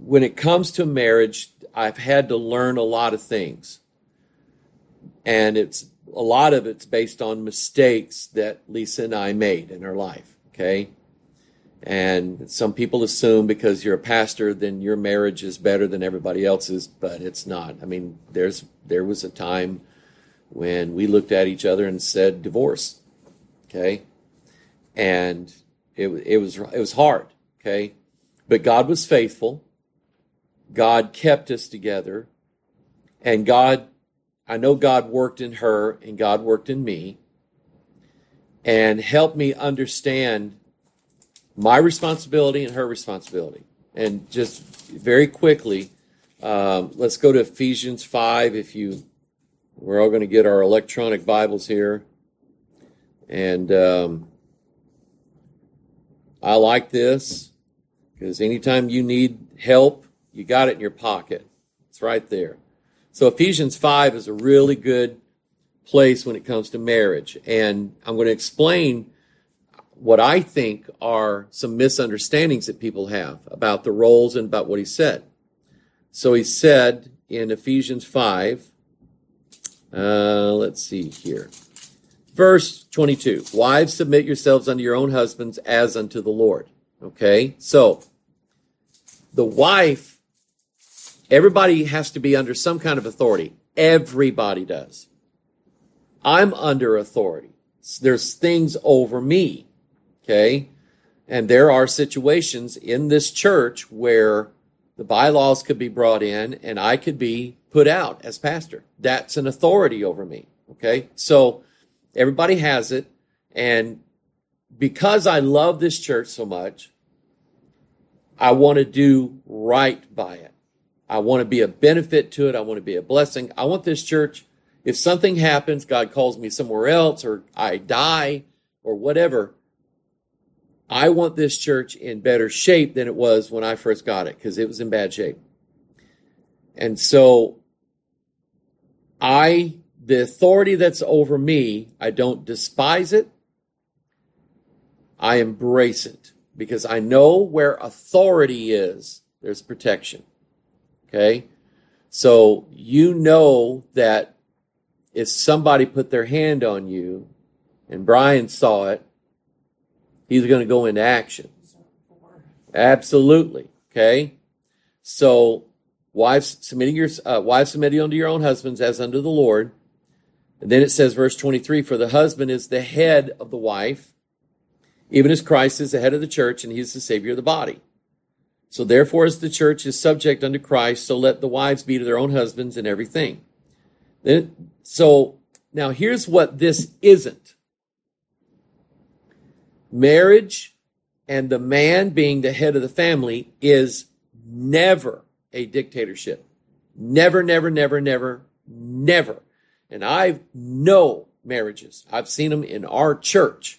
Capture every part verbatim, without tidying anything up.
when it comes to marriage, I've had to learn a lot of things. And it's a lot of it's based on mistakes that Lisa and I made in our life, okay? And some people assume because you're a pastor, then your marriage is better than everybody else's, but it's not. I mean, there's there was a time when we looked at each other and said divorce, okay? And it it was it was hard, okay? But God was faithful. God kept us together. And God, I know God worked in her and God worked in me and helped me understand my responsibility and her responsibility. And just very quickly, um, let's go to Ephesians five. If you, we're all going to get our electronic Bibles here. And um, I like this because anytime you need help, you got it in your pocket. It's right there. So Ephesians five is a really good place when it comes to marriage. And I'm going to explain what I think are some misunderstandings that people have about the roles and about what he said. So he said in Ephesians five, uh, let's see here. Verse twenty-two, wives, submit yourselves unto your own husbands as unto the Lord. Okay, so the wife, everybody has to be under some kind of authority. Everybody does. I'm under authority. There's things over me, okay? And there are situations in this church where the bylaws could be brought in and I could be put out as pastor. That's an authority over me, okay? So everybody has it, and because I love this church so much, I want to do right by it. I want to be a benefit to it. I want to be a blessing. I want this church, if something happens, God calls me somewhere else, or I die, or whatever, I want this church in better shape than it was when I first got it, because it was in bad shape. And so I, the authority that's over me, I don't despise it. I embrace it because I know where authority is, there's protection. Okay? So you know that if somebody put their hand on you and Brian saw it, he's going to go into action. Absolutely. Okay? So wives submitting your uh, wives submitting unto your own husbands as unto the Lord. And then it says, verse twenty-three, for the husband is the head of the wife, even as Christ is the head of the church, and he is the Savior of the body. So therefore, as the church is subject unto Christ, so let the wives be to their own husbands in everything. Then, so now here's what this isn't. Marriage and the man being the head of the family is never a dictatorship. Never, never, never, never, never. And I know marriages. I've seen them in our church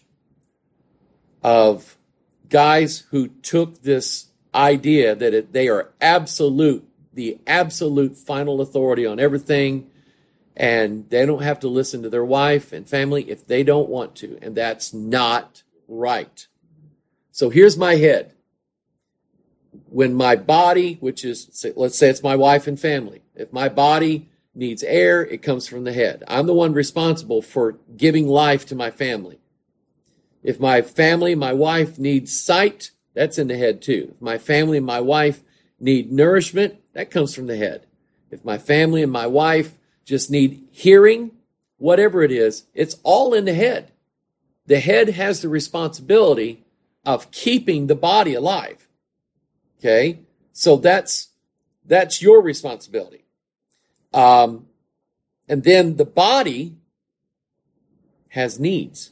of guys who took this idea that it, they are absolute, the absolute final authority on everything, and they don't have to listen to their wife and family if they don't want to, and that's not right. So here's my head. When my body, which is, let's say it's my wife and family, if my body needs air, it comes from the head. I'm the one responsible for giving life to my family. If my family, my wife needs sight, that's in the head too. If my family and my wife need nourishment, that comes from the head. If my family and my wife just need hearing, whatever it is, it's all in the head. The head has the responsibility of keeping the body alive. Okay? So that's that's your responsibility. Um, and then the body has needs.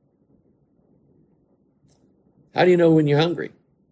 How do you know when you're hungry?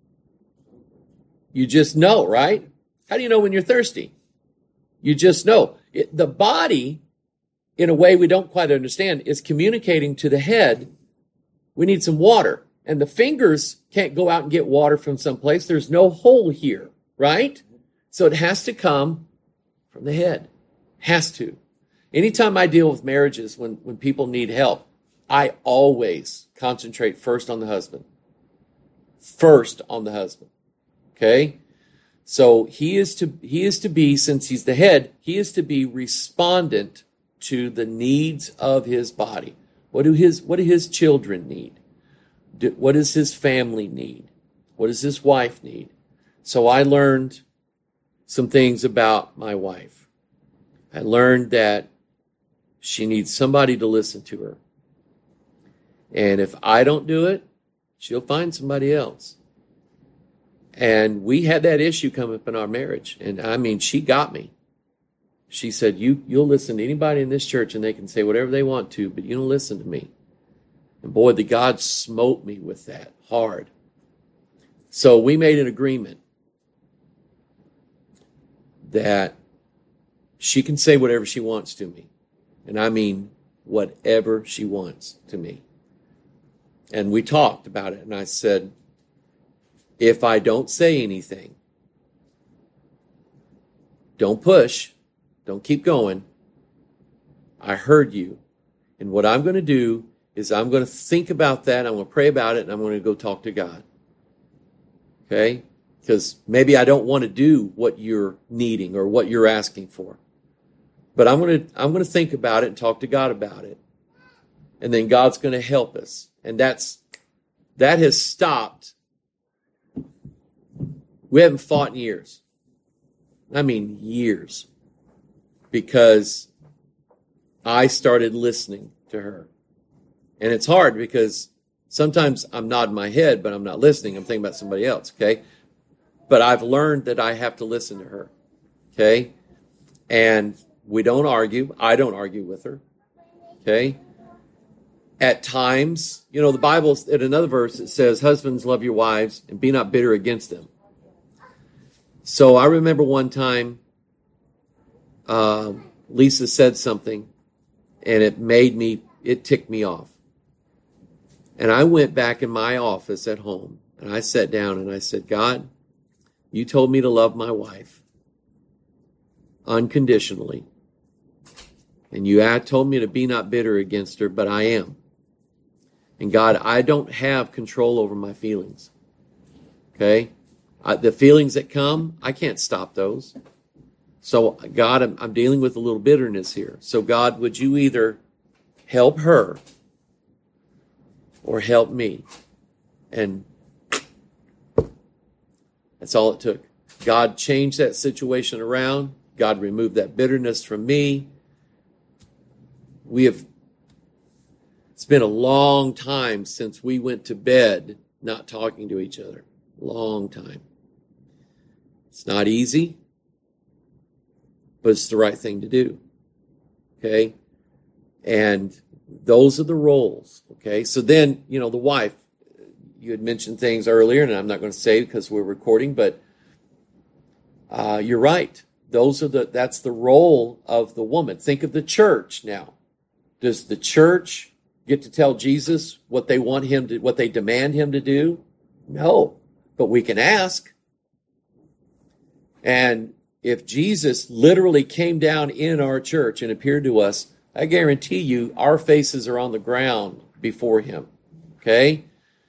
You just know, right? How do you know when you're thirsty? You just know. It, the body, in a way we don't quite understand, is communicating to the head, we need some water. And the fingers can't go out and get water from someplace. There's no hole here, right? So it has to come from the head. Has to. Anytime I deal with marriages, when, when people need help, I always concentrate first on the husband. First on the husband. Okay? So he is to he is to be, since he's the head, he is to be respondent to the needs of his body. What do his what do his children need? Do, what does his family need? What does his wife need? So I learned some things about my wife. I learned that she needs somebody to listen to her. And if I don't do it, she'll find somebody else. And we had that issue come up in our marriage. And I mean, she got me. She said, you, you'll listen to anybody in this church and they can say whatever they want to, but you don't listen to me. And boy, the God smote me with that hard. So we made an agreement that she can say whatever she wants to me. And I mean, whatever she wants to me. And we talked about it. And I said, if I don't say anything, don't push, don't keep going. I heard you. And what I'm going to do is I'm going to think about that. I'm going to pray about it. And I'm going to go talk to God. Okay? Because maybe I don't want to do what you're needing or what you're asking for. But I'm going to I'm going to think about it and talk to God about it. And then God's going to help us. And that's that has stopped. We haven't fought in years. I mean years. Because I started listening to her. And it's hard because sometimes I'm nodding my head, but I'm not listening. I'm thinking about somebody else, okay? But I've learned that I have to listen to her, okay? And we don't argue. I don't argue with her, okay? At times, you know, the Bible, in another verse, it says, husbands, love your wives and be not bitter against them. So I remember one time uh, Lisa said something and it made me, it ticked me off. And I went back in my office at home and I sat down and I said, God, you told me to love my wife unconditionally. And you had told me to be not bitter against her, but I am. And God, I don't have control over my feelings. Okay? I, the feelings that come, I can't stop those. So God, I'm, I'm dealing with a little bitterness here. So God, would you either help her or help me? And that's all it took. God changed that situation around. God removed that bitterness from me. We have, it's been a long time since we went to bed not talking to each other. Long time. It's not easy, but it's the right thing to do. Okay? And those are the roles. Okay? So then, you know, the wife, you had mentioned things earlier, and I'm not going to say because we're recording, but uh, you're right. Those are the, that's the role of the woman. Think of the church now. Does the church get to tell Jesus what they want him to, what they demand him to do? No, but we can ask. And if Jesus literally came down in our church and appeared to us, I guarantee you our faces are on the ground before him. Okay?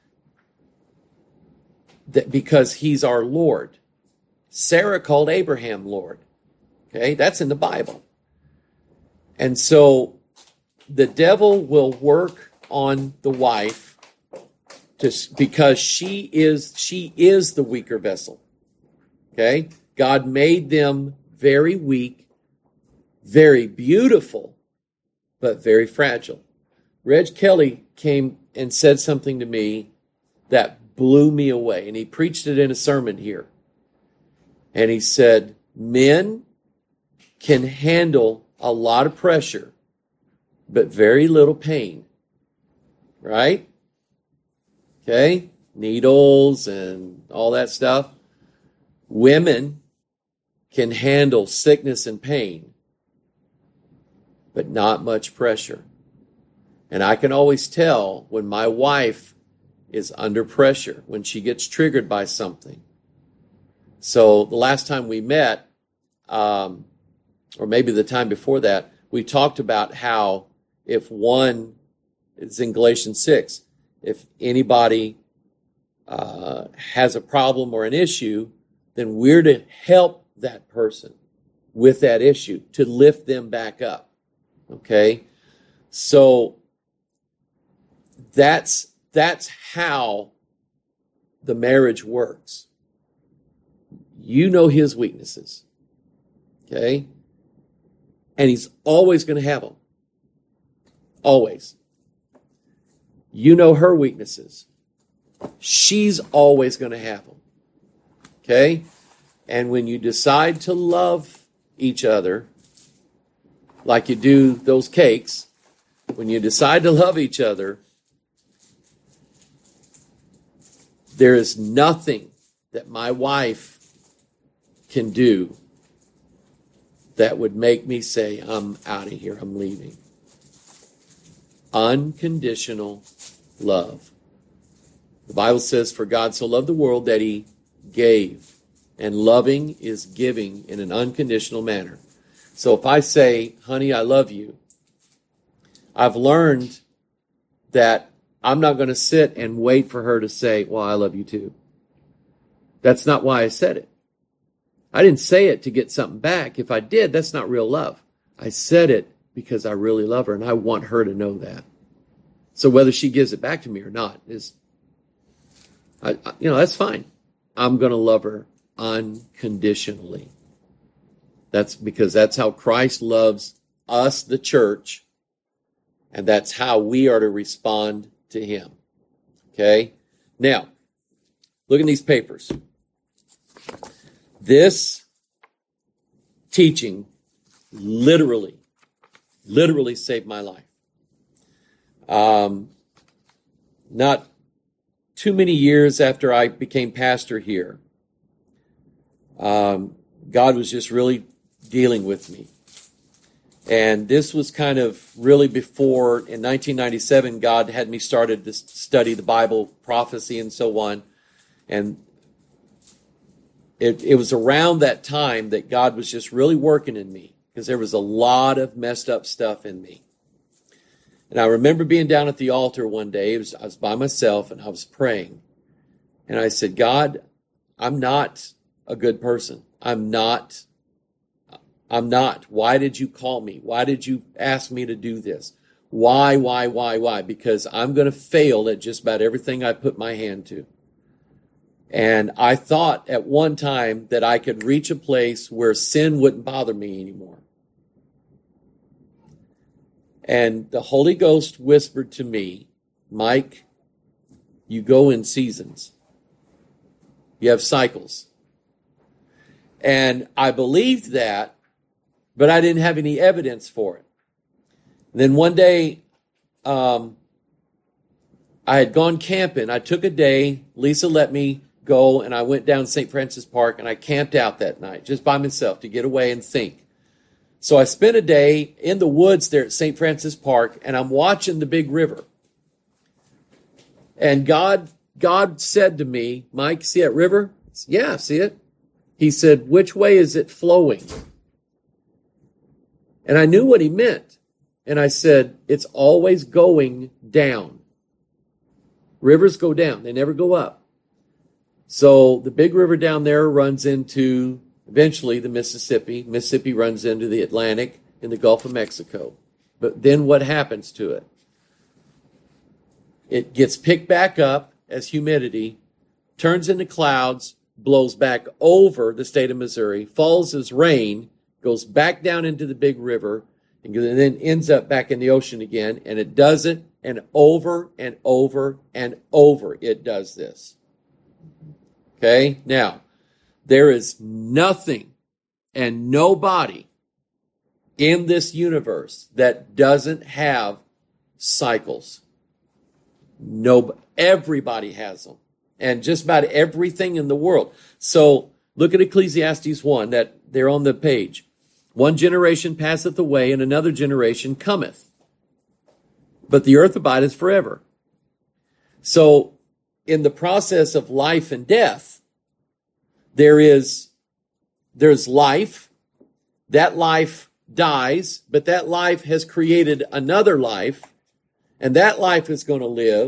That because he's our Lord. Sarah called Abraham Lord. Okay? That's in the Bible. And so the devil will work on the wife to, because she is she is the weaker vessel. Okay? God made them very weak, very beautiful, but very fragile. Reg Kelly came and said something to me that blew me away, and he preached it in a sermon here. And he said, men can handle a lot of pressure, but very little pain. Right? Okay? Needles and all that stuff. Women can handle sickness and pain, but not much pressure. And I can always tell when my wife is under pressure, when she gets triggered by something. So the last time we met, um, or maybe the time before that, we talked about how if one, it's in Galatians six, if anybody uh, has a problem or an issue, then we're to help that person with that issue, to lift them back up. Okay? So that's that's how the marriage works. You know his weaknesses. Okay? And he's always going to have them. Always. You know her weaknesses. She's always going to have them. Okay? And when you decide to love each other, like you do those cakes, when you decide to love each other, there is nothing that my wife can do that would make me say, I'm out of here, I'm leaving. Unconditional love. The Bible says, for God so loved the world that he gave. And loving is giving in an unconditional manner. So if I say, honey, I love you, I've learned that I'm not going to sit and wait for her to say, well, I love you too. That's not why I said it. I didn't say it to get something back. If I did, that's not real love. I said it because I really love her and I want her to know that. So whether she gives it back to me or not is, I, you know, that's fine. I'm going to love her unconditionally. That's because that's how Christ loves us, the church, and that's how we are to respond to him. Okay? Now, look at these papers. This teaching literally, literally saved my life. Um, not too many years after I became pastor here, um, God was just really dealing with me. And this was kind of really before, in nineteen ninety-seven, God had me started to study the Bible, prophecy, and so on. And it, it was around that time that God was just really working in me, because there was a lot of messed up stuff in me. And I remember being down at the altar one day. It was, I was by myself, and I was praying. And I said, God, I'm not a good person. I'm not I'm not. Why did you call me? Why did you ask me to do this? Why, why, why, why? Because I'm going to fail at just about everything I put my hand to. And I thought at one time that I could reach a place where sin wouldn't bother me anymore. And the Holy Ghost whispered to me, Mike, you go in seasons. You have cycles. And I believed that, but I didn't have any evidence for it. And then one day, um, I had gone camping. I took a day. Lisa let me go, and I went down Saint Francis Park, and I camped out that night just by myself to get away and think. So I spent a day in the woods there at Saint Francis Park, and I'm watching the big river. And God, God said to me, Mike, see that river? I said, yeah, I see it. He said, which way is it flowing? And I knew what he meant. And I said, it's always going down. Rivers go down. They never go up. So the big river down there runs into, eventually, the Mississippi. Mississippi runs into the Atlantic in the Gulf of Mexico. But then what happens to it? It gets picked back up as humidity, turns into clouds, blows back over the state of Missouri, falls as rain, goes back down into the big river, and then ends up back in the ocean again. And it does it, and over and over and over it does this. Okay? Now, there is nothing and nobody in this universe that doesn't have cycles. No, everybody has them. And just about everything in the world. So look at Ecclesiastes one, that they're on the page. One generation passeth away, and another generation cometh. But the earth abideth forever. So in the process of life and death, there is there's life. That life dies, but that life has created another life, and that life is going to live.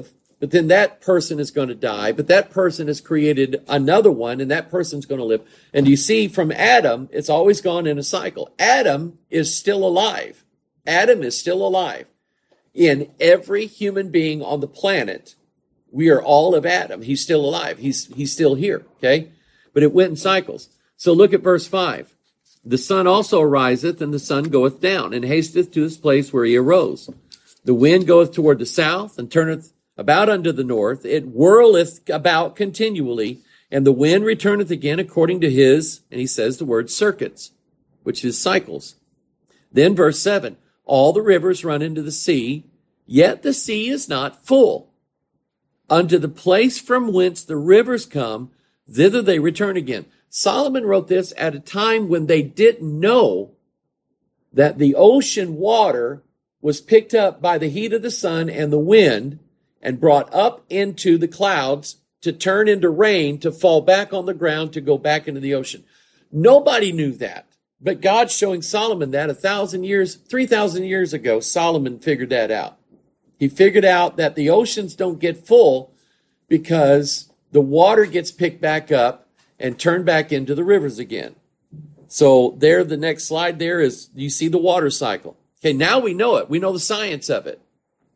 but then that person is going to die, but that person has created another one, and that person's going to live. And you see, from Adam, it's always gone in a cycle. Adam is still alive. Adam is still alive. In every human being on the planet, we are all of Adam. He's still alive. He's, he's still here, okay? But it went in cycles. So look at verse five. The sun also ariseth, and the sun goeth down, and hasteth to his place where he arose. The wind goeth toward the south, and turneth about unto the north. It whirleth about continually, and the wind returneth again according to his, and he says the word circuits, which is cycles. Then verse seven, all the rivers run into the sea, yet the sea is not full. Unto the place from whence the rivers come, thither they return again. Solomon wrote this at a time when they didn't know that the ocean water was picked up by the heat of the sun and the wind and brought up into the clouds to turn into rain, to fall back on the ground, to go back into the ocean. Nobody knew that. But God's showing Solomon that a thousand years, three thousand years ago, Solomon figured that out. He figured out that the oceans don't get full because the water gets picked back up and turned back into the rivers again. So there, the next slide there is, you see the water cycle. Okay, now we know it. We know the science of it.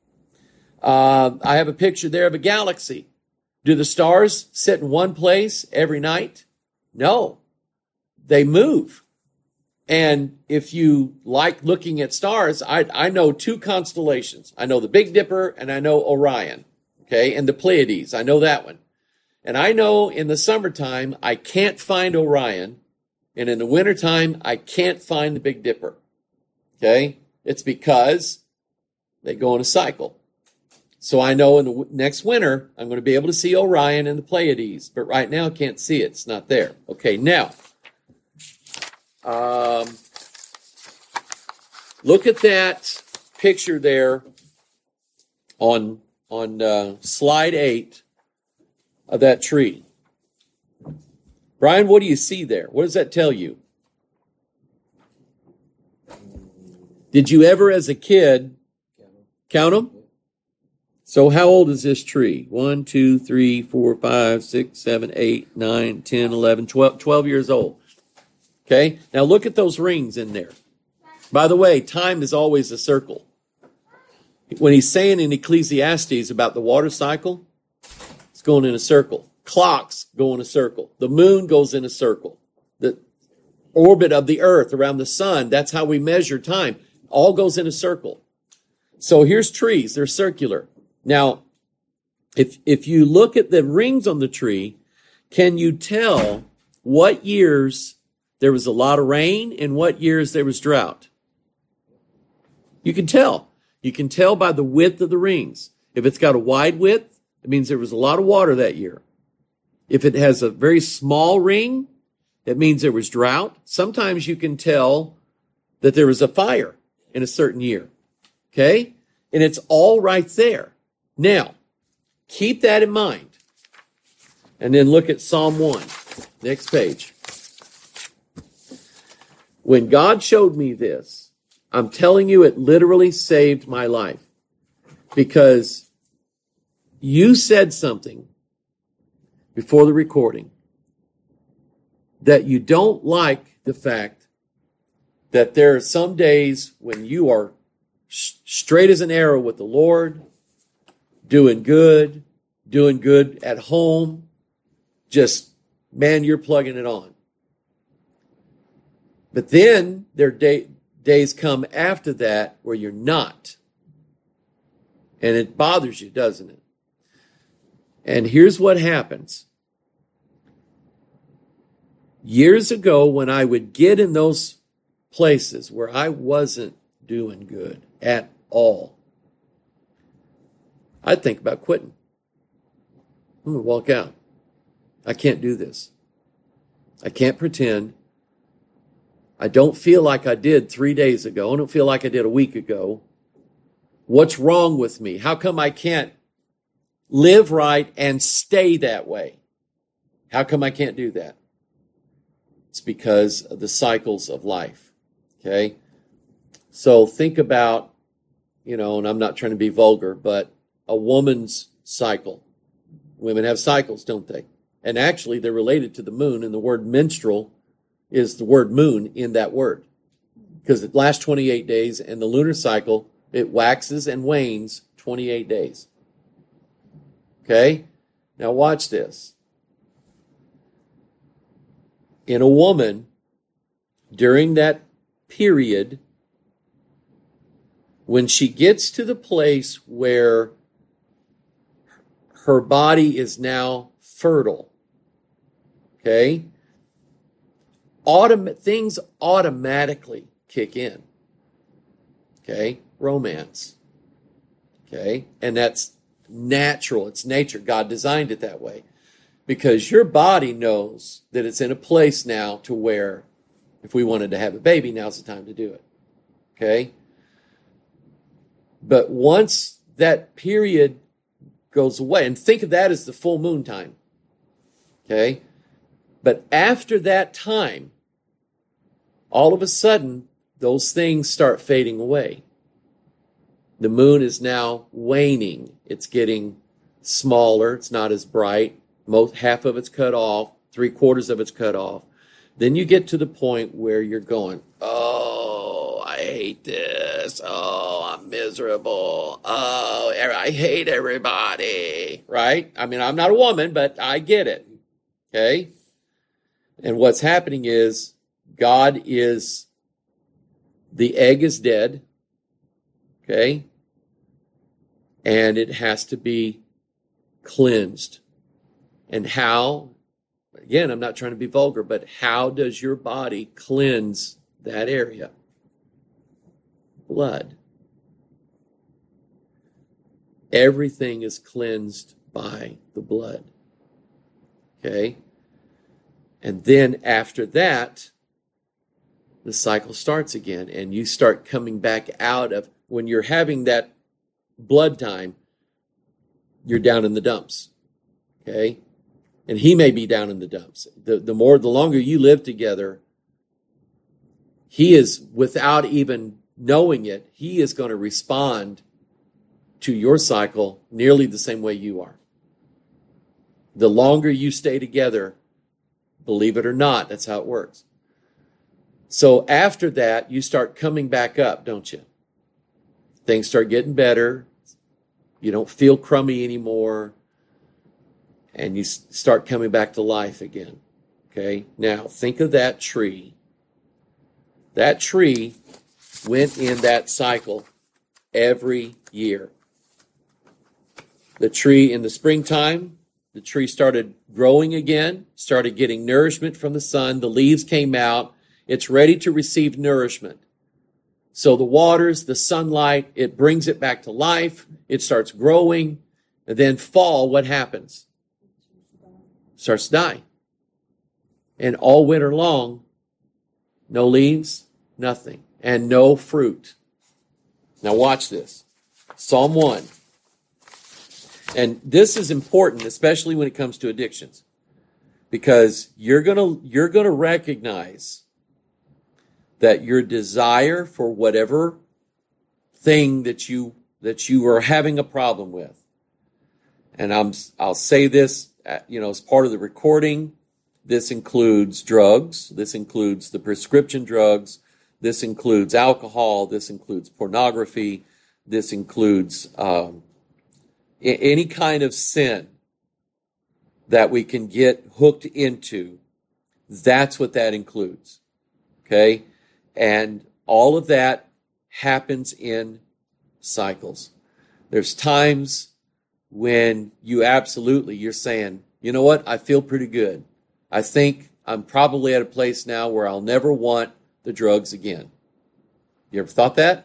Uh, I have a picture there of a galaxy. Do the stars sit in one place every night? No. They move. And if you like looking at stars, I, I know two constellations. I know the Big Dipper and I know Orion, okay, and the Pleiades. I know that one. And I know in the summertime, I can't find Orion. And in the wintertime, I can't find the Big Dipper, okay? It's because they go in a cycle. So I know in the w- next winter, I'm going to be able to see Orion and the Pleiades. But right now, I can't see it. It's not there. Okay, now, um, look at that picture there on, on uh, slide eight of that tree. Brian, what do you see there? What does that tell you? Did you ever, as a kid, count them? So how old is this tree? One, two, three, four, five, six, seven, eight, nine, ten, eleven, twelve, twelve years old. Okay? Now look at those rings in there. By the way, time is always a circle. When he's saying in Ecclesiastes about the water cycle, it's going in a circle. Clocks go in a circle. The moon goes in a circle. The orbit of the earth around the sun, that's how we measure time. All goes in a circle. So here's trees. They're circular. Now, if if you look at the rings on the tree, can you tell what years there was a lot of rain and what years there was drought? You can tell. You can tell by the width of the rings. If it's got a wide width, it means there was a lot of water that year. If it has a very small ring, it means there was drought. Sometimes you can tell that there was a fire in a certain year. Okay? And it's all right there. Now, keep that in mind. And then look at Psalm one. Next page. When God showed me this, I'm telling you, it literally saved my life. Because you said something before the recording that you don't like the fact that there are some days when you are sh- straight as an arrow with the Lord, doing good, doing good at home, just, man, you're plugging it on. But then there are day, days come after that where you're not. And it bothers you, doesn't it? And here's what happens. Years ago, when I would get in those places where I wasn't doing good at all, I'd think about quitting. I'm going to walk out. I can't do this. I can't pretend. I don't feel like I did three days ago. I don't feel like I did a week ago. What's wrong with me? How come I can't live right and stay that way? How come I can't do that? It's because of the cycles of life. Okay? So think about, you know, and I'm not trying to be vulgar, but a woman's cycle. Women have cycles, don't they? And actually, they're related to the moon, and the word menstrual is the word moon in that word. Because it lasts twenty-eight days, and the lunar cycle, it waxes and wanes twenty-eight days. Okay? Now watch this. In a woman, during that period, when she gets to the place where her body is now fertile, okay, Autom- things automatically kick in. Okay, romance. Okay, and that's natural. It's nature. God designed it that way. Because your body knows that it's in a place now to where if we wanted to have a baby, now's the time to do it. Okay? But once that period goes away, and think of that as the full moon time. Okay? But after that time, all of a sudden, those things start fading away. The moon is now waning. It's getting smaller. It's not as bright. Most, half of it's cut off. Three quarters of it's cut off. Then you get to the point where you're going, oh, I hate this. Oh, I'm miserable. Oh, I hate everybody. Right? I mean, I'm not a woman, but I get it. Okay? And what's happening is God is, the egg is dead. Okay? And it has to be cleansed. And how, again, I'm not trying to be vulgar, but how does your body cleanse that area? Blood. Everything is cleansed by the blood. Okay? And then after that, the cycle starts again, and you start coming back out of, when you're having that blood time, you're down in the dumps. Okay? And he may be down in the dumps. The, the more, the longer you live together, he is, without even knowing it, he is going to respond to your cycle nearly the same way you are. The longer you stay together, believe it or not, that's how it works. So after that, you start coming back up, don't you? Things start getting better. You don't feel crummy anymore. And you start coming back to life again. Okay? Now, think of that tree. That tree went in that cycle every year. The tree in the springtime, the tree started growing again, started getting nourishment from the sun. The leaves came out. It's ready to receive nourishment. So the waters, the sunlight, it brings it back to life. It starts growing. And then fall, what happens? Starts to die. And all winter long, no leaves, nothing, and no fruit. Now watch this. Psalm one. And this is important, especially when it comes to addictions, because you're gonna you're gonna recognize that your desire for whatever thing that you that you are having a problem with, and I'm I'll say this, you know, as part of the recording. This includes drugs. This includes the prescription drugs. This includes alcohol. This includes pornography. This includes um, any kind of sin that we can get hooked into. That's what that includes. Okay? And all of that happens in cycles. There's times when you absolutely, you're saying, you know what? I feel pretty good. I think I'm probably at a place now where I'll never want the drugs again. You ever thought that?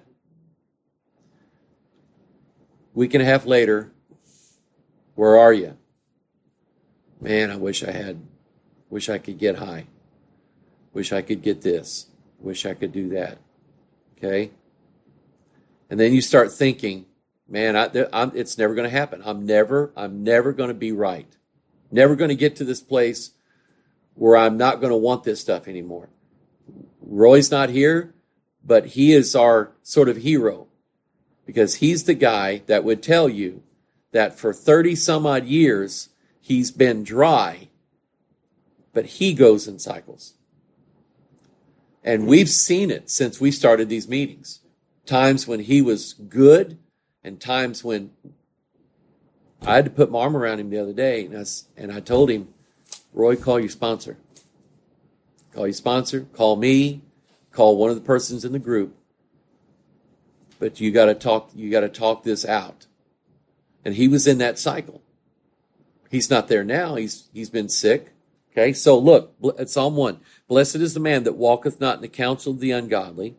Week and a half later, where are you? Man, I wish I had, wish I could get high. Wish I could get this. Wish I could do that. Okay? And then you start thinking, man, I, I'm, it's never going to happen. I'm never, I'm never going to be right. Never going to get to this place where I'm not going to want this stuff anymore. Roy's not here, but he is our sort of hero, because he's the guy that would tell you that for thirty some odd years, he's been dry, but he goes in cycles. And we've seen it since we started these meetings. Times when he was good and times when I had to put my arm around him the other day, and I, and I told him, Roy, call your sponsor. Call your sponsor, call me, call one of the persons in the group. But you got to talk, you got to talk this out. And he was in that cycle. He's not there now. He's he's been sick. Okay, so look, at Psalm one. Blessed is the man that walketh not in the counsel of the ungodly.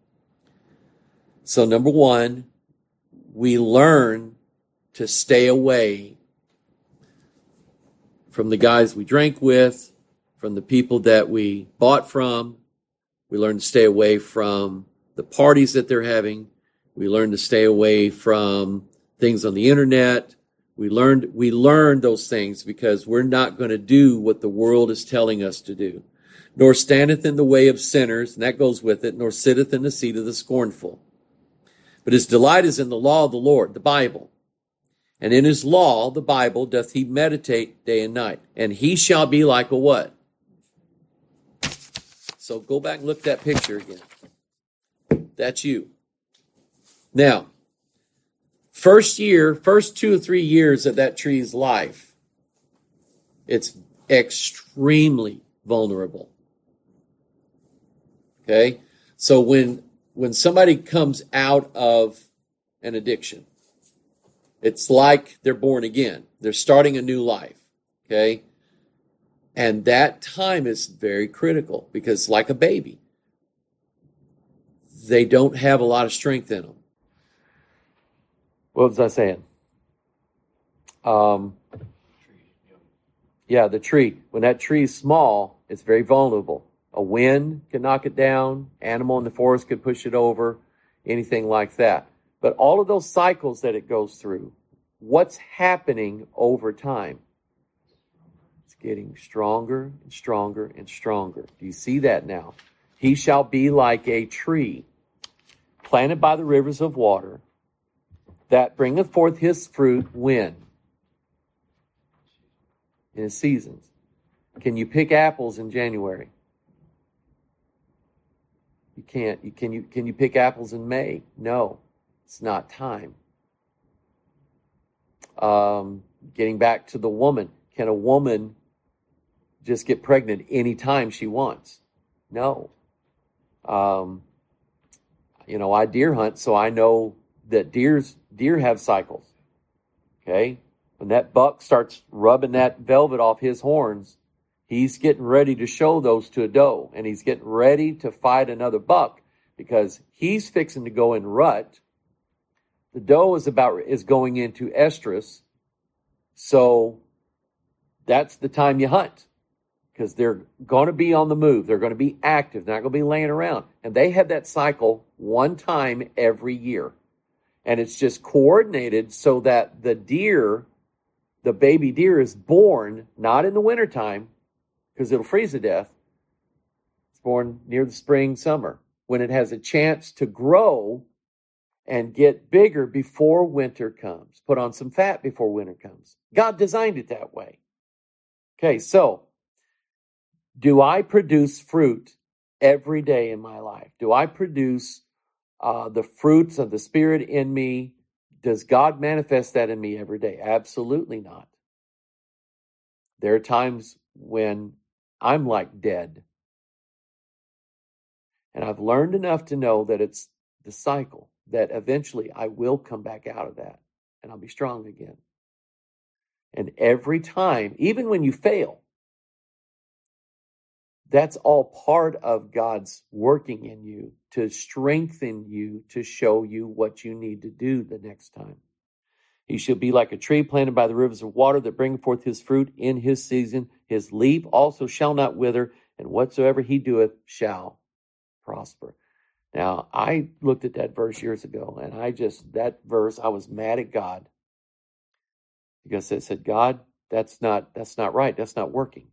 So number one, we learn to stay away from the guys we drank with, from the people that we bought from. We learn to stay away from the parties that they're having. We learn to stay away from things on the internet. We learned we learned those things because we're not going to do what the world is telling us to do. Nor standeth in the way of sinners, and that goes with it, nor sitteth in the seat of the scornful. But his delight is in the law of the Lord, the Bible. And in his law, the Bible, doth he meditate day and night. And he shall be like a what? So go back and look at that picture again. That's you. Now, first year, first two or three years of that tree's life, it's extremely vulnerable. Okay? So when when somebody comes out of an addiction, it's like they're born again. They're starting a new life. Okay? And that time is very critical because like a baby, they don't have a lot of strength in them. What was I saying? Um, yeah, the tree. When that tree is small, it's very vulnerable. A wind can knock it down. Animal in the forest could push it over. Anything like that. But all of those cycles that it goes through, what's happening over time? It's getting stronger and stronger and stronger. Do you see that now? He shall be like a tree planted by the rivers of water, that bringeth forth his fruit when? In his seasons. Can you pick apples in January? You can't. You, can, you, can you pick apples in May? No, it's not time. Um, getting back to the woman. Can a woman just get pregnant anytime she wants? No. Um, you know, I deer hunt, so I know that deers deer have cycles. Okay? When that buck starts rubbing that velvet off his horns, he's getting ready to show those to a doe. And he's getting ready to fight another buck because he's fixing to go in rut. The doe is about is going into estrus. So that's the time you hunt. Because they're going to be on the move. They're going to be active. They're not going to be laying around. And they have that cycle one time every year. And it's just coordinated so that the deer, the baby deer, is born not in the wintertime, because it'll freeze to death. It's born near the spring, summer, when it has a chance to grow and get bigger before winter comes. Put on some fat before winter comes. God designed it that way. Okay, so do I produce fruit every day in my life? Do I produce uh, the fruits of the Spirit in me? Does God manifest that in me every day? Absolutely not. There are times when I'm like dead. And I've learned enough to know that it's the cycle, that eventually I will come back out of that and I'll be strong again. And every time, even when you fail, that's all part of God's working in you to strengthen you, to show you what you need to do the next time. He shall be like a tree planted by the rivers of water that bringeth forth his fruit in his season. His leaf also shall not wither, and whatsoever he doeth shall prosper. Now, I looked at that verse years ago, and I just, that verse, I was mad at God. Because it said, God, that's not, that's not right. That's not working.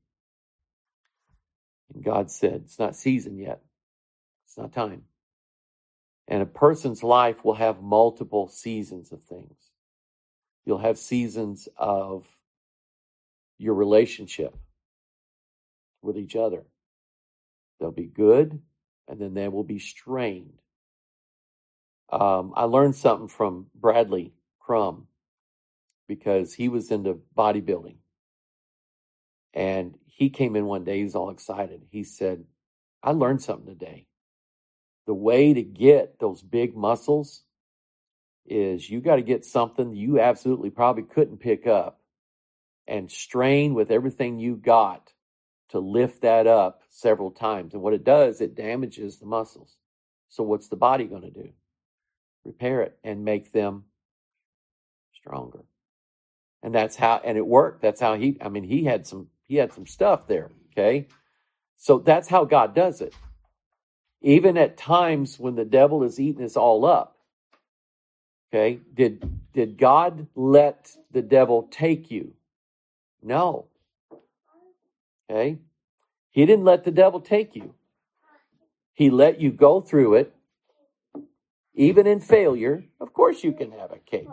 And God said, it's not season yet. It's not time. And a person's life will have multiple seasons of things. You'll have seasons of your relationship with each other. They'll be good, and then they will be strained. Um, I learned something from Bradley Crum because he was into bodybuilding. And he came in one day, he was all excited. He said, I learned something today. The way to get those big muscles is you got to get something you absolutely probably couldn't pick up and strain with everything you got to lift that up several times. And what it does, it damages the muscles. So what's the body going to do? Repair it and make them stronger. And that's how, and it worked. That's how he, I mean, he had some, he had some stuff there. Okay. So that's how God does it. Even at times when the devil is eating us all up. Okay. Did, did God let the devil take you? No. Okay. He didn't let the devil take you. He let you go through it. Even in failure, of course you can have a cake.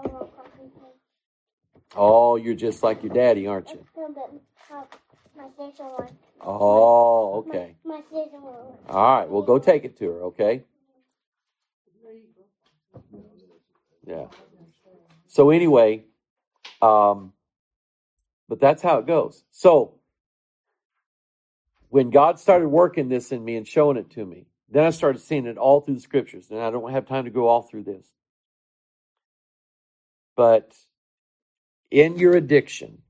Oh, you're just like your daddy, aren't you? Oh, okay. All right, well, go take it to her, okay? Yeah. So anyway, um, but that's how it goes. So when God started working this in me and showing it to me, then I started seeing it all through the scriptures. And I don't have time to go all through this. But in your addiction,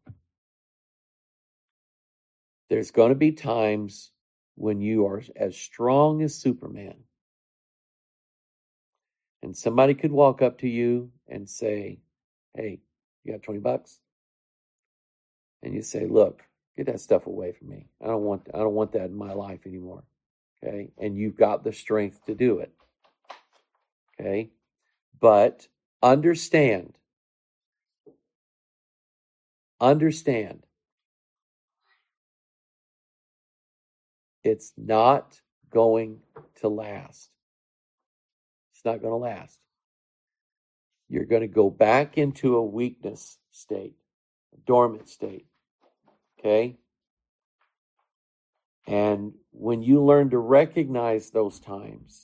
there's going to be times when you are as strong as Superman. And somebody could walk up to you and say, hey, you got twenty bucks? And you say, look, get that stuff away from me. I don't want, I don't want that in my life anymore. Okay. And you've got the strength to do it. Okay. But understand, understand, it's not going to last. It's not going to last. You're going to go back into a weakness state, a dormant state. Okay. And when you learn to recognize those times,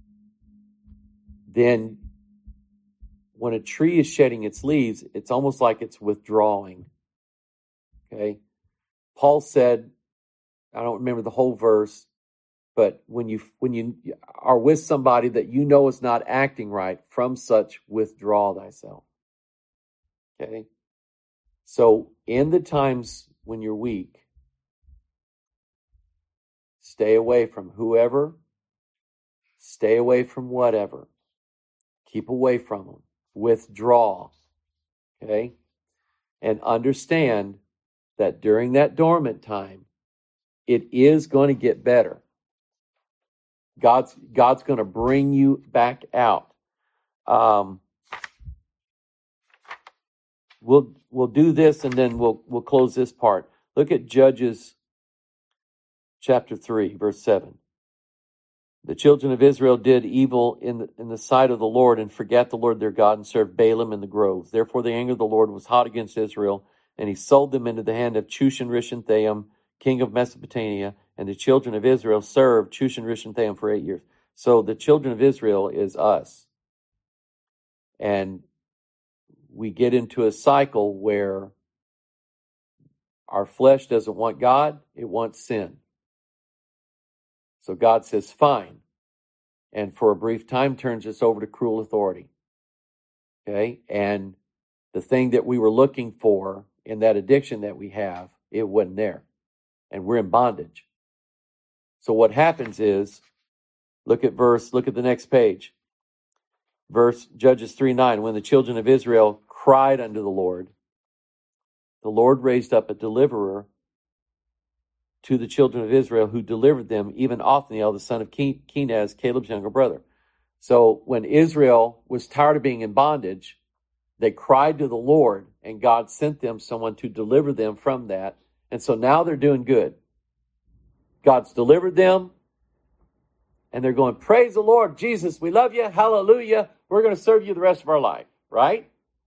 then when a tree is shedding its leaves, it's almost like it's withdrawing. Okay. Paul said, I don't remember the whole verse, but when you when you are with somebody that you know is not acting right, from such withdraw thyself. Okay. So in the times when you're weak, stay away from whoever, stay away from whatever. Keep away from them. Withdraw. Okay? And understand that during that dormant time, it is going to get better. God's, God's going to bring you back out. Um, we'll, we'll do this and then we'll, we'll close this part. Look at Judges chapter three, verse seven. The children of Israel did evil in the, in the sight of the Lord and forgot the Lord their God and served Balaam in the groves. Therefore the anger of the Lord was hot against Israel, and he sold them into the hand of Chushan-Rishathaim, king of Mesopotamia, and the children of Israel served Chushan-Rishathaim for eight years. So the children of Israel is us. And we get into a cycle where our flesh doesn't want God, it wants sin. So God says, fine. And for a brief time turns us over to cruel authority. Okay. And the thing that we were looking for in that addiction that we have, it wasn't there. And we're in bondage. So what happens is, look at verse, look at the next page. Verse, Judges three nine, when the children of Israel cried unto the Lord, the Lord raised up a deliverer to the children of Israel, who delivered them, even Othniel, the son of Kenaz, Caleb's younger brother. So when Israel was tired of being in bondage, they cried to the Lord, and God sent them someone to deliver them from that. And so now they're doing good. God's delivered them, and they're going, praise the Lord, Jesus, we love you, hallelujah, we're going to serve you the rest of our life, right?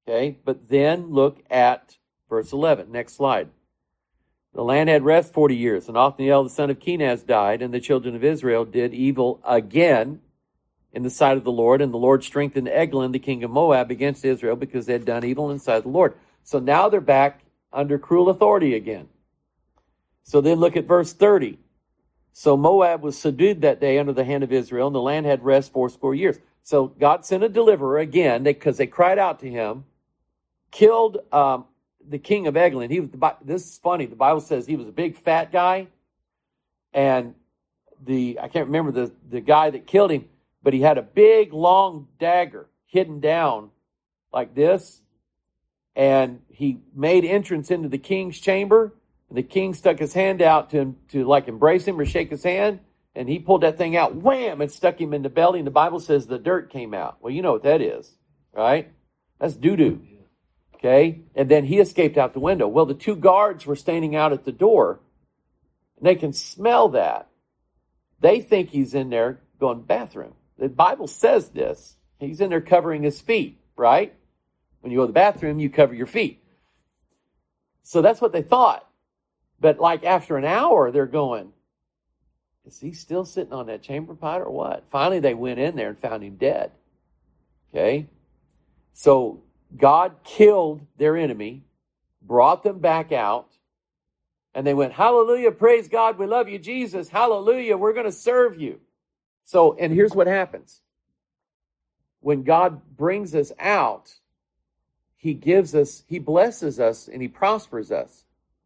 Okay, but then look at verse eleven. Next slide. The land had rest forty years, and Othniel the son of Kenaz died, and the children of Israel did evil again in the sight of the Lord, and the Lord strengthened Eglon, the king of Moab, against Israel because they had done evil in the sight of the Lord. So now they're back under cruel authority again. So then look at verse thirty. So Moab was subdued that day under the hand of Israel, and the land had rest fourscore years. So God sent a deliverer again, because they, they cried out to him, killed um, the king of Eglon. He was, this is funny, the Bible says he was a big fat guy, and the I can't remember the, the guy that killed him, but he had a big, long dagger hidden down like this, and he made entrance into the king's chamber. And the king stuck his hand out to him, to like embrace him or shake his hand, and he pulled that thing out, wham, and stuck him in the belly, and the Bible says the dirt came out. Well, you know what that is, right? That's doo-doo, okay? And then he escaped out the window. Well, the two guards were standing out at the door, and they can smell that. They think he's in there going bathroom. The Bible says this. He's in there covering his feet, right? When you go to the bathroom, you cover your feet. So that's what they thought. But like after an hour, they're going, is he still sitting on that chamber pot or what? Finally, they went in there and found him dead. Okay? So God killed their enemy, brought them back out, and they went, hallelujah, praise God, we love you, Jesus, hallelujah, we're going to serve you. So, and here's what happens. When God brings us out, he gives us, he blesses us, and he prospers us.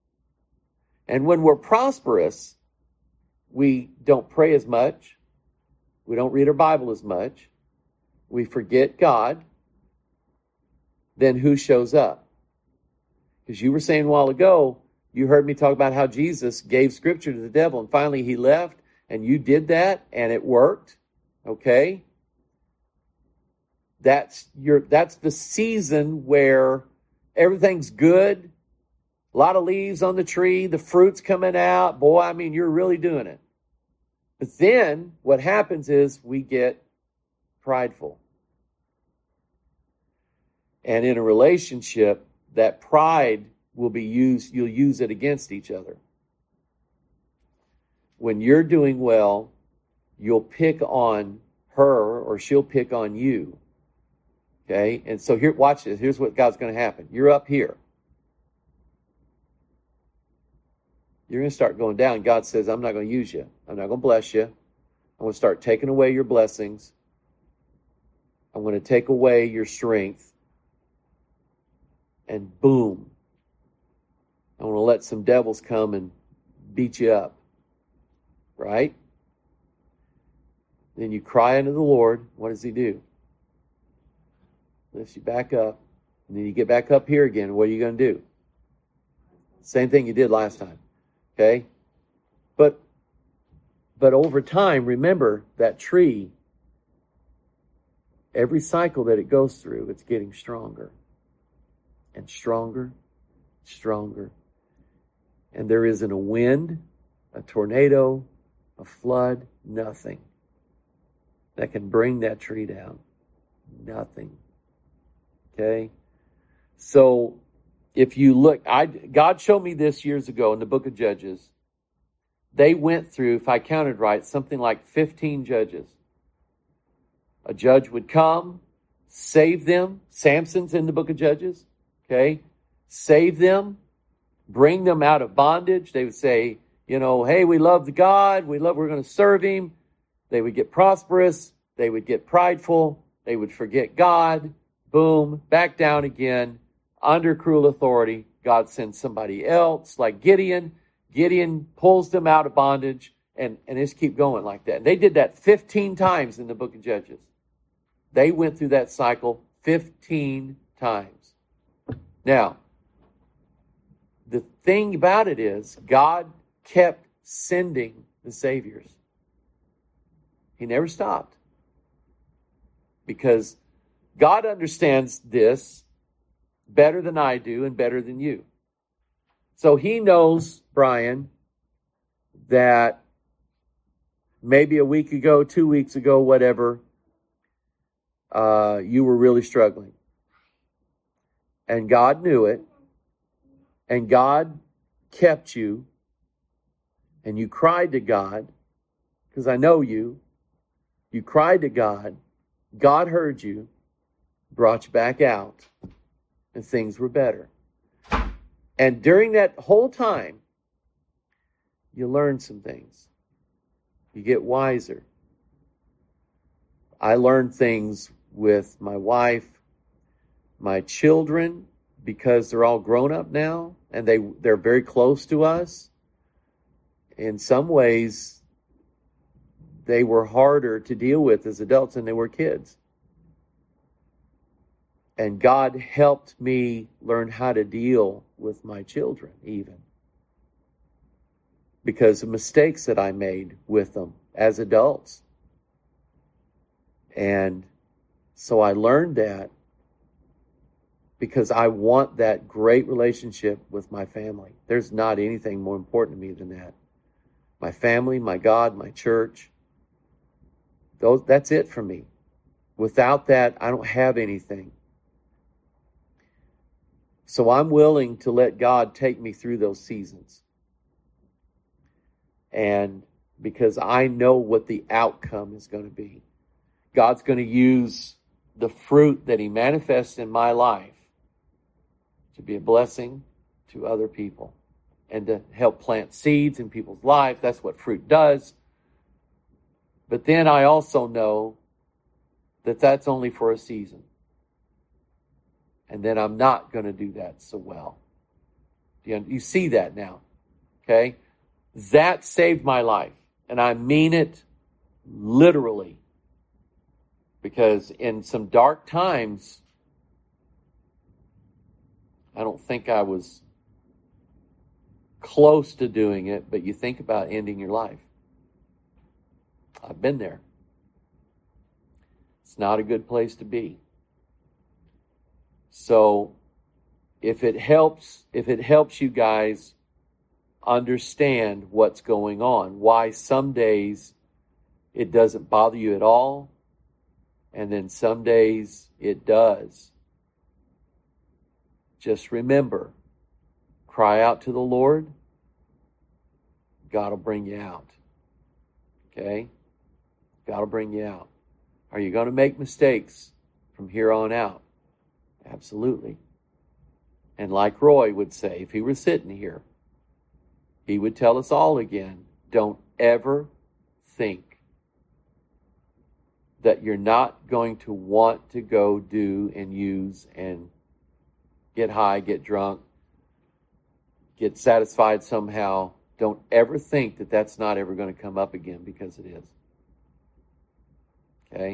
And when we're prosperous, we don't pray as much. We don't read our Bible as much. We forget God. Then who shows up? Because you were saying a while ago, you heard me talk about how Jesus gave scripture to the devil, and finally he left, and you did that, and it worked. Okay? That's your, that's the season where everything's good. A lot of leaves on the tree, the fruit's coming out. Boy, I mean, you're really doing it. But then what happens is we get prideful. And in a relationship, that pride will be used, you'll use it against each other. When you're doing well, you'll pick on her or she'll pick on you. Okay? And so here, watch this. Here's what God's going to happen. You're up here. You're going to start going down. God says, I'm not going to use you. I'm not going to bless you. I'm going to start taking away your blessings. I'm going to take away your strength. And boom. I'm going to let some devils come and beat you up. Right? Then you cry unto the Lord. What does he do? Lifts you back up. And then you get back up here again. What are you going to do? Same thing you did last time. Okay? But, but over time, remember that tree, every cycle that it goes through, it's getting stronger and stronger, stronger. And there isn't a wind, a tornado, a flood, nothing that can bring that tree down. Nothing. Okay? So, if you look, I, God showed me this years ago in the book of Judges. They went through, if I counted right, something like fifteen judges. A judge would come, save them. Samson's in the book of Judges. Okay? Save them, bring them out of bondage. They would say, you know, hey, we love God. We love, we're going to serve him. They would get prosperous. They would get prideful. They would forget God. Boom, back down again. Under cruel authority, God sends somebody else, like Gideon. Gideon pulls them out of bondage, and, and just keep going like that. And they did that fifteen times in the book of Judges. They went through that cycle fifteen times. Now, the thing about it is, God kept sending the saviors. He never stopped. Because God understands this better than I do and better than you. So he knows, Brian, that maybe a week ago, two weeks ago, whatever, uh, you were really struggling. and God knew it, and God kept you, and you cried to God, because I know you, you cried to God, God heard you, brought you back out, and things were better. And during that whole time, you learn some things. You get wiser. I learned things with my wife, my children, because they're all grown up now, and they, they're very close to us. In some ways, they were harder to deal with as adults than they were kids. And God helped me learn how to deal with my children, even because of mistakes that I made with them as adults. And so I learned that because I want that great relationship with my family. There's not anything more important to me than that. My family, my God, my church. Those, that's it for me. Without that, I don't have anything. So I'm willing to let God take me through those seasons. And because I know what the outcome is going to be. God's going to use the fruit that He manifests in my life to be a blessing to other people and to help plant seeds in people's lives. That's what fruit does. But then I also know that that's only for a season. And then I'm not going to do that so well. You, you see that now. Okay? That saved my life. And I mean it literally. Because in some dark times, I don't think I was close to doing it, but you think about ending your life. I've been there. It's not a good place to be. So if it helps, if it helps you guys understand what's going on, why some days it doesn't bother you at all, and then some days it does. Just remember, cry out to the Lord. God will bring you out. Okay? God will bring you out. Are you going to make mistakes from here on out? Absolutely. And like Roy would say, if he were sitting here, he would tell us all again, don't ever think that you're not going to want to go do and use and get high, get drunk, get satisfied somehow. Don't ever think that that's not ever going to come up again, because it is. Okay?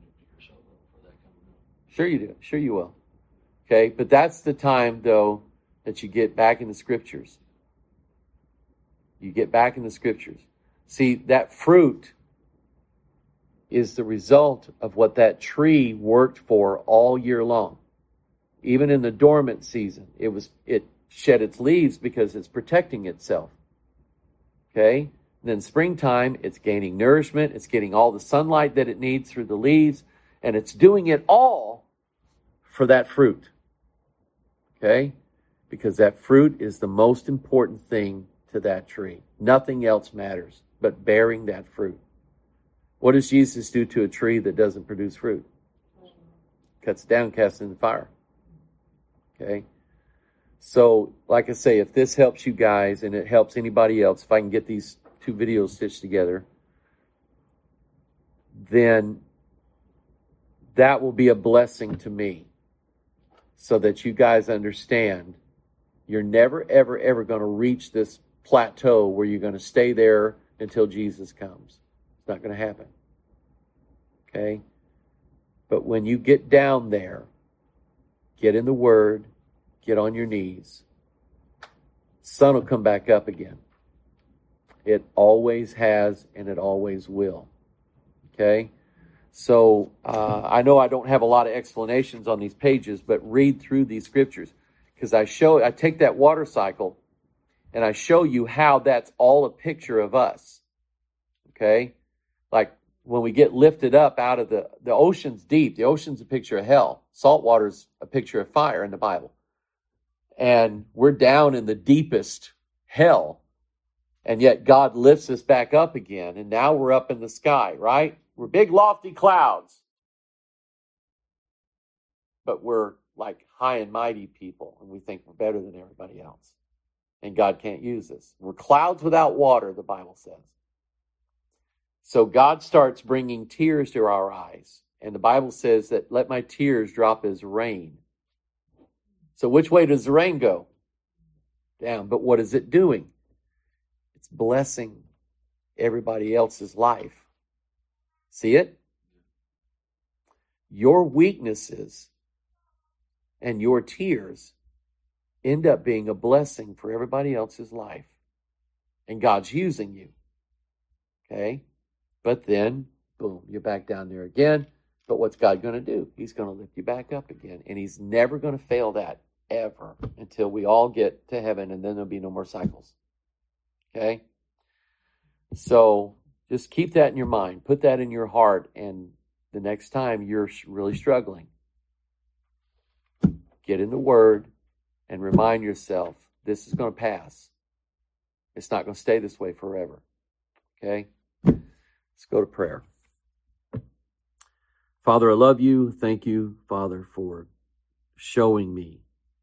Sure you do. Sure you will. Okay? But that's the time, though, that you get back in the Scriptures. You get back in the Scriptures. See, that fruit is the result of what that tree worked for all year long. Even in the dormant season, it was it shed its leaves because it's protecting itself. Okay? And then springtime, it's gaining nourishment, it's getting all the sunlight that it needs through the leaves, and it's doing it all for that fruit. Okay? Because that fruit is the most important thing to that tree. Nothing else matters but bearing that fruit. What does Jesus do to a tree that doesn't produce fruit? Cuts it down, casts it in the fire. Okay? So, like I say, if this helps you guys and it helps anybody else, if I can get these two videos stitched together, then that will be a blessing to me, so that you guys understand you're never, ever, ever going to reach this plateau where you're going to stay there until Jesus comes. It's not going to happen. Okay? But when you get down there, get in the Word, get on your knees, sun will come back up again. It always has, and it always will. Okay? So, uh, I know I don't have a lot of explanations on these pages, but read through these scriptures. Because I show, I take that water cycle, and I show you how that's all a picture of us. Okay? Like, when we get lifted up out of the, the ocean's deep, the ocean's a picture of hell. Salt water's a picture of fire in the Bible. and we're down in the deepest hell. And yet God lifts us back up again. And now we're up in the sky, right? We're big lofty clouds. But we're like high and mighty people. And we think we're better than everybody else. And God can't use us. We're clouds without water, the Bible says. So God starts bringing tears to our eyes. And the Bible says that let my tears drop as rain. So which way does the rain go? Down. But what is it doing? It's blessing everybody else's life. See it? Your weaknesses and your tears end up being a blessing for everybody else's life. And God's using you. Okay? But then, boom, you're back down there again. But what's God going to do? He's going to lift you back up again. And He's never going to fail that, ever, until we all get to heaven, and then there'll be no more cycles. Okay? So just keep that in your mind. Put that in your heart. And the next time you're really struggling, get in the Word and remind yourself, this is going to pass. It's not going to stay this way forever. Okay? Let's go to prayer. Father, I love you. Thank you, Father, for showing me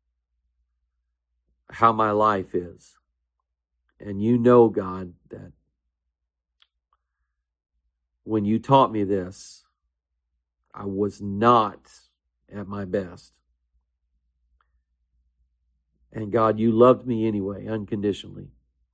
how my life is. And you know, God, that when you taught me this, I was not at my best. And God, you loved me anyway, unconditionally.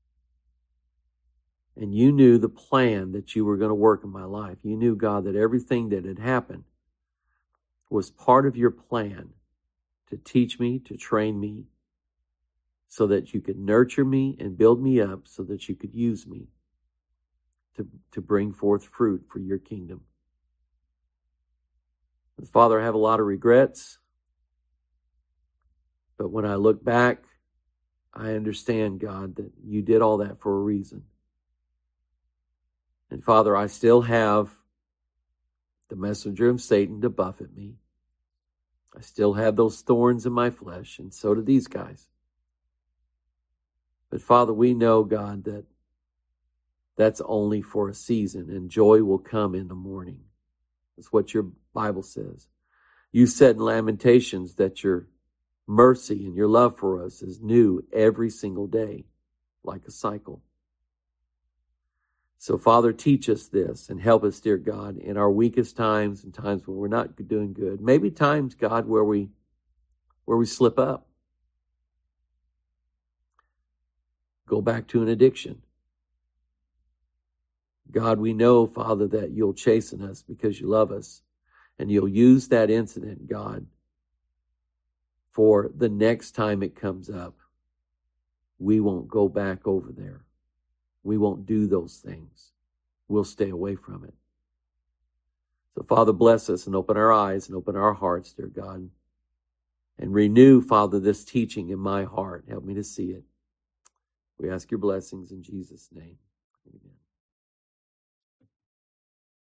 And you knew the plan that you were going to work in my life. You knew, God, that everything that had happened was part of your plan to teach me, to train me, so that you could nurture me and build me up so that you could use me to, to bring forth fruit for your kingdom. And Father, I have a lot of regrets. But when I look back, I understand, God, that you did all that for a reason. And Father, I still have the messenger of Satan to buffet me. I still have those thorns in my flesh, and so do these guys. But Father, we know, God, that that's only for a season, and joy will come in the morning. That's what your Bible says. You said in Lamentations that your mercy and your love for us is new every single day, like a cycle. So, Father, teach us this and help us, dear God, in our weakest times and times when we're not doing good. Maybe times, God, where we where we slip up. Go back to an addiction. God, we know, Father, that you'll chasten us because you love us. And you'll use that incident, God, for the next time it comes up. We won't go back over there. We won't do those things. We'll stay away from it. So, Father, bless us and open our eyes and open our hearts, dear God. And renew, Father, this teaching in my heart. Help me to see it. We ask your blessings in Jesus' name. Amen.